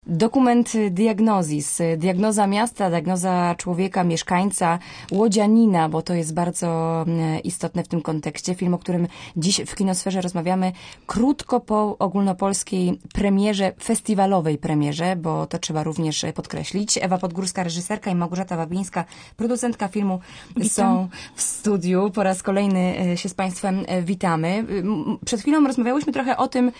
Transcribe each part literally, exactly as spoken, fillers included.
Dokument Diagnozis. Diagnoza miasta, diagnoza człowieka, mieszkańca, łodzianina, bo to jest bardzo istotne w tym kontekście. Film, o którym dziś w Kinosferze rozmawiamy krótko po ogólnopolskiej premierze, festiwalowej premierze, bo to trzeba również podkreślić. Ewa Podgórska, reżyserka, i Małgorzata Wabińska, producentka filmu, Witam. Są w studiu. Po raz kolejny się z Państwem witamy. Przed chwilą rozmawiałyśmy trochę o tym,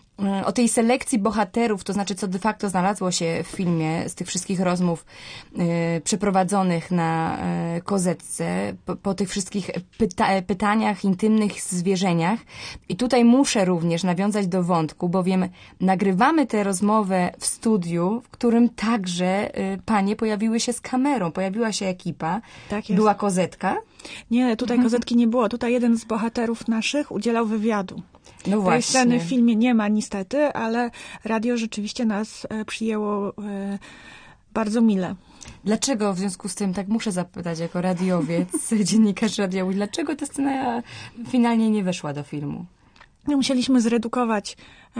o tej selekcji bohaterów, to znaczy co de facto znalazło się w filmie z tych wszystkich rozmów y, przeprowadzonych na y, Kozetce, po, po tych wszystkich pyta- pytaniach, intymnych zwierzeniach. I tutaj muszę również nawiązać do wątku, bowiem nagrywamy tę rozmowę w studiu, w którym także y, panie pojawiły się z kamerą, pojawiła się ekipa. Tak jest. Była Kozetka? Nie, tutaj Kozetki nie było. Tutaj jeden z bohaterów naszych udzielał wywiadu. No właśnie. Tej sceny w filmie nie ma niestety, ale radio rzeczywiście nas e, przyjęło e, bardzo mile. Dlaczego w związku z tym, tak muszę zapytać jako radiowiec, dziennikarz radiowy, dlaczego ta scena finalnie nie weszła do filmu? No, musieliśmy zredukować e,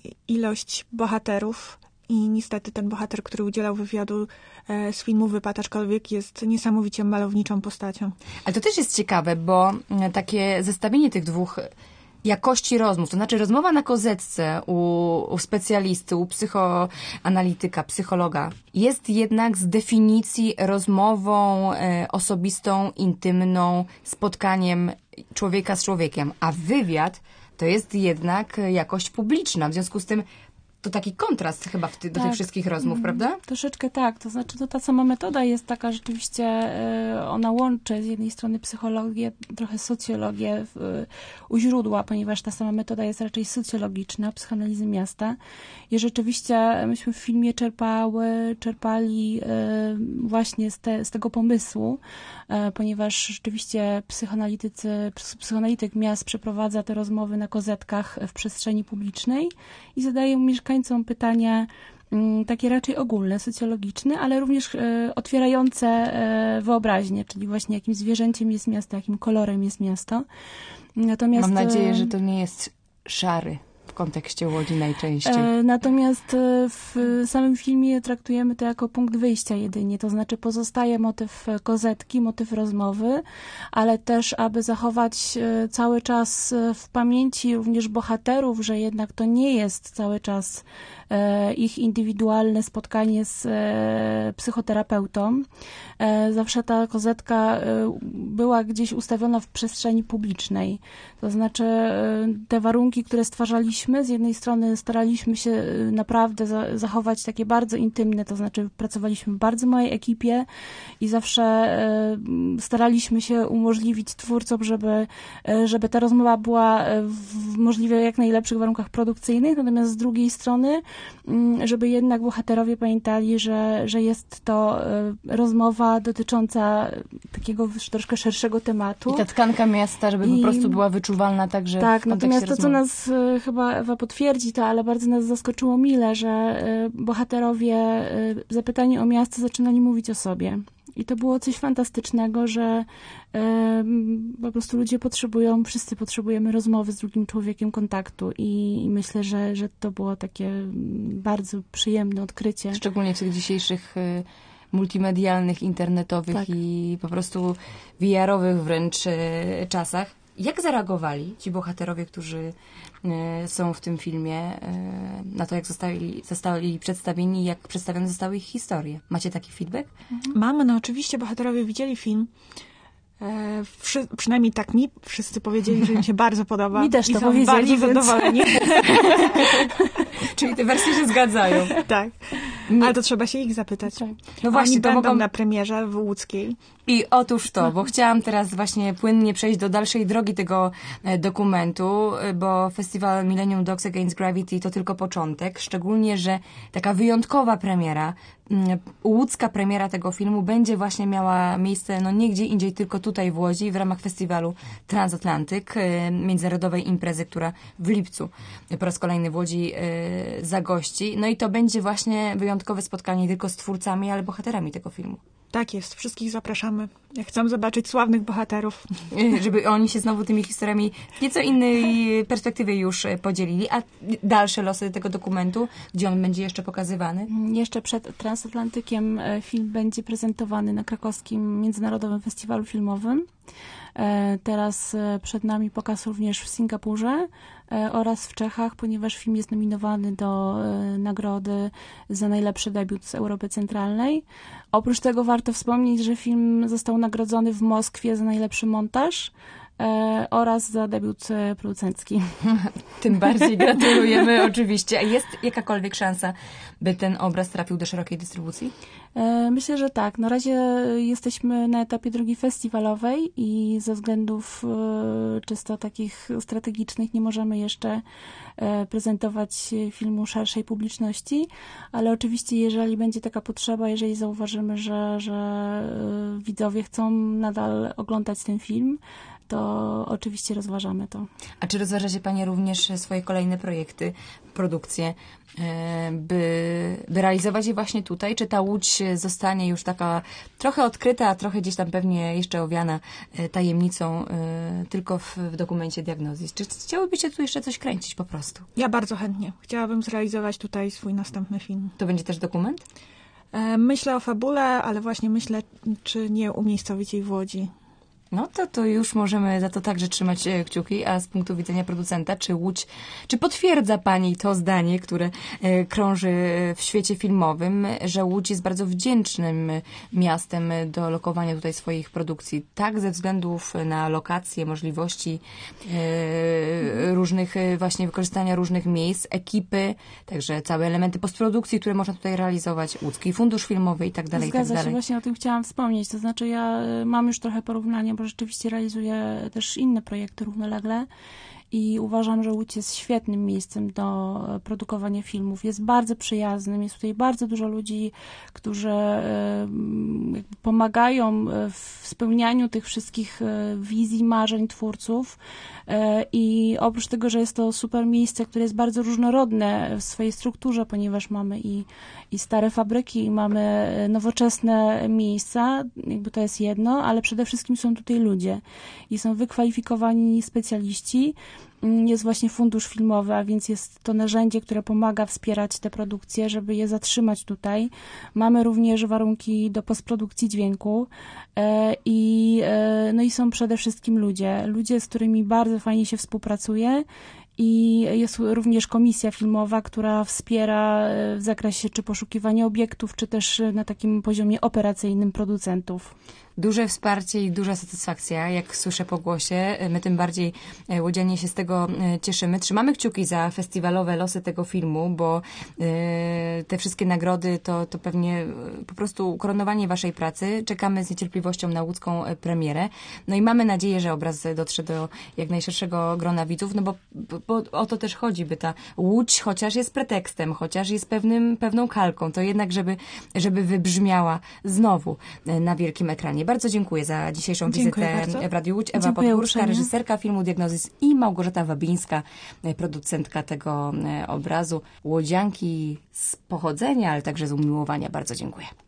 ilość bohaterów i niestety ten bohater, który udzielał wywiadu e, z filmu Wypad, aczkolwiek jest niesamowicie malowniczą postacią. Ale to też jest ciekawe, bo takie zestawienie tych dwóch jakości rozmów, to znaczy rozmowa na Kozetce u, u specjalisty, u psychoanalityka, psychologa, jest jednak z definicji rozmową e, osobistą, intymną, spotkaniem człowieka z człowiekiem, a wywiad to jest jednak jakość publiczna. W związku z tym to taki kontrast chyba w ty, do tak. tych wszystkich rozmów, prawda? Troszeczkę tak. To znaczy, to ta sama metoda jest taka rzeczywiście, ona łączy z jednej strony psychologię, trochę socjologię w, u źródła, ponieważ ta sama metoda jest raczej socjologiczna, psychoanalizy miasta. I rzeczywiście myśmy w filmie czerpały, czerpali właśnie z, te, z tego pomysłu, ponieważ rzeczywiście psychoanalitycy, psychoanalityk miast przeprowadza te rozmowy na kozetkach w przestrzeni publicznej i zadaje mieszkańcom pytania takie raczej ogólne, socjologiczne, ale również e, otwierające e, wyobraźnię, czyli właśnie jakim zwierzęciem jest miasto, jakim kolorem jest miasto. Natomiast, Mam nadzieję, że to nie jest szary w kontekście Łodzi najczęściej. E, natomiast w samym filmie traktujemy to jako punkt wyjścia jedynie, to znaczy pozostaje motyw Kozetki, motyw rozmowy, ale też, aby zachować cały czas w pamięci również bohaterów, że jednak to nie jest cały czas e, ich indywidualne spotkanie z e, psychoterapeutą. E, zawsze ta Kozetka e, była gdzieś ustawiona w przestrzeni publicznej. To znaczy e, te warunki, które stwarzaliśmy, z jednej strony staraliśmy się naprawdę za, zachować takie bardzo intymne, to znaczy pracowaliśmy w bardzo małej ekipie i zawsze e, staraliśmy się umożliwić twórcom, żeby, e, żeby ta rozmowa była w możliwie jak najlepszych warunkach produkcyjnych, natomiast z drugiej strony, m, żeby jednak bohaterowie pamiętali, że, że jest to e, rozmowa dotycząca takiego troszkę szerszego tematu. I ta tkanka miasta, żeby I, po prostu była wyczuwalna także tak, w kontekście natomiast to, rozmowy. co nas e, chyba Ewa potwierdzi to, ale bardzo nas zaskoczyło mile, że y, bohaterowie y, zapytani o miasto zaczynali mówić o sobie. I to było coś fantastycznego, że y, po prostu ludzie potrzebują, wszyscy potrzebujemy rozmowy z drugim człowiekiem, kontaktu i, i myślę, że, że to było takie bardzo przyjemne odkrycie. Szczególnie w tych dzisiejszych y, multimedialnych, internetowych tak. i po prostu V R-owych wręcz y, czasach. Jak zareagowali ci bohaterowie, którzy y, są w tym filmie, y, na to, jak zostali, zostali przedstawieni, jak przedstawione zostały ich historie? Macie taki feedback? Mamy, no oczywiście bohaterowie widzieli film. E, wszy, przynajmniej tak mi wszyscy powiedzieli, że im się bardzo podoba. Mi też to i są powiedzieli, bardzo więc... zadowoleni. Czyli te wersje się zgadzają. Tak. Ale to trzeba się ich zapytać. Tak. No właśnie, Oni to będą mogą... na premierze w Łódzkiej. I otóż to, bo chciałam teraz właśnie płynnie przejść do dalszej drogi tego dokumentu, bo festiwal Millennium Dogs Against Gravity to tylko początek, szczególnie, że taka wyjątkowa premiera łódzka premiera tego filmu będzie właśnie miała miejsce no nie gdzie indziej, tylko tutaj w Łodzi w ramach festiwalu Transatlantyk, międzynarodowej imprezy, która w lipcu po raz kolejny w Łodzi zagości. No i to będzie właśnie wyjątkowe spotkanie nie tylko z twórcami, ale bohaterami tego filmu. Tak jest, wszystkich zapraszamy. Ja chcę zobaczyć sławnych bohaterów. Żeby oni się znowu tymi historiami w nieco innej perspektywie już podzielili. A dalsze losy tego dokumentu, gdzie on będzie jeszcze pokazywany? Jeszcze przed Transatlantykiem film będzie prezentowany na krakowskim Międzynarodowym Festiwalu Filmowym. Teraz przed nami pokaz również w Singapurze oraz w Czechach, ponieważ film jest nominowany do nagrody za najlepszy debiut z Europy Centralnej. Oprócz tego warto wspomnieć, że film został nagrodzony w Moskwie za najlepszy montaż e, oraz za debiut producencki. Tym bardziej gratulujemy oczywiście. A jest jakakolwiek szansa, by ten obraz trafił do szerokiej dystrybucji? E, myślę, że tak. Na razie jesteśmy na etapie drogi festiwalowej i ze względów e, czysto takich strategicznych nie możemy jeszcze e, prezentować filmu szerszej publiczności, ale oczywiście jeżeli będzie taka potrzeba, jeżeli zauważymy, że, że e, widzowie chcą nadal oglądać ten film, to oczywiście rozważamy to. A czy rozważacie Panie również swoje kolejne projekty, produkcje, by, by realizować je właśnie tutaj? Czy ta Łódź zostanie już taka trochę odkryta, a trochę gdzieś tam pewnie jeszcze owiana tajemnicą tylko w, w dokumencie Diagnozis? Czy chciałybyście tu jeszcze coś kręcić po prostu? Ja bardzo chętnie. Chciałabym zrealizować tutaj swój następny film. To będzie też dokument? Myślę o fabule, ale właśnie myślę, czy nie umiejscowić jej w Łodzi. No to, to już możemy za to także trzymać kciuki, a z punktu widzenia producenta, czy Łódź, czy potwierdza Pani to zdanie, które e, krąży w świecie filmowym, że Łódź jest bardzo wdzięcznym miastem do lokowania tutaj swoich produkcji, tak ze względów na lokacje, możliwości e, różnych, właśnie wykorzystania różnych miejsc, ekipy, także całe elementy postprodukcji, które można tutaj realizować, Łódzki Fundusz Filmowy i tak dalej, i tak Zgadza dalej. się, właśnie o tym chciałam wspomnieć, to znaczy ja mam już trochę porównania, bo rzeczywiście realizuję też inne projekty równolegle i uważam, że Łódź jest świetnym miejscem do produkowania filmów. Jest bardzo przyjaznym, jest tutaj bardzo dużo ludzi, którzy jakby pomagają w spełnianiu tych wszystkich wizji, marzeń twórców i oprócz tego, że jest to super miejsce, które jest bardzo różnorodne w swojej strukturze, ponieważ mamy i, i stare fabryki, i mamy nowoczesne miejsca, jakby to jest jedno, ale przede wszystkim są tutaj ludzie i są wykwalifikowani specjaliści. Jest właśnie fundusz filmowy, a więc jest to narzędzie, które pomaga wspierać te produkcje, żeby je zatrzymać tutaj. Mamy również warunki do postprodukcji dźwięku i, no i są przede wszystkim ludzie. Ludzie, z którymi bardzo fajnie się współpracuje. I jest również komisja filmowa, która wspiera w zakresie czy poszukiwania obiektów, czy też na takim poziomie operacyjnym producentów. Duże wsparcie i duża satysfakcja, jak słyszę po głosie. My tym bardziej łodzianie się z tego cieszymy. Trzymamy kciuki za festiwalowe losy tego filmu, bo te wszystkie nagrody to, to pewnie po prostu ukoronowanie waszej pracy. Czekamy z niecierpliwością na łódzką premierę. No i mamy nadzieję, że obraz dotrze do jak najszerszego grona widzów, no bo, bo o to też chodzi, by ta Łódź chociaż jest pretekstem, chociaż jest pewnym, pewną kalką, to jednak, żeby, żeby wybrzmiała znowu na wielkim ekranie. Bardzo dziękuję za dzisiejszą Dziękuję wizytę bardzo. w Radiu Łódź. Ewa Dziękuję Podgórska, uprzejmie. reżyserka filmu Diagnozis i Małgorzata Wabińska, producentka tego obrazu. Łodzianki z pochodzenia, ale także z umiłowania. Bardzo dziękuję.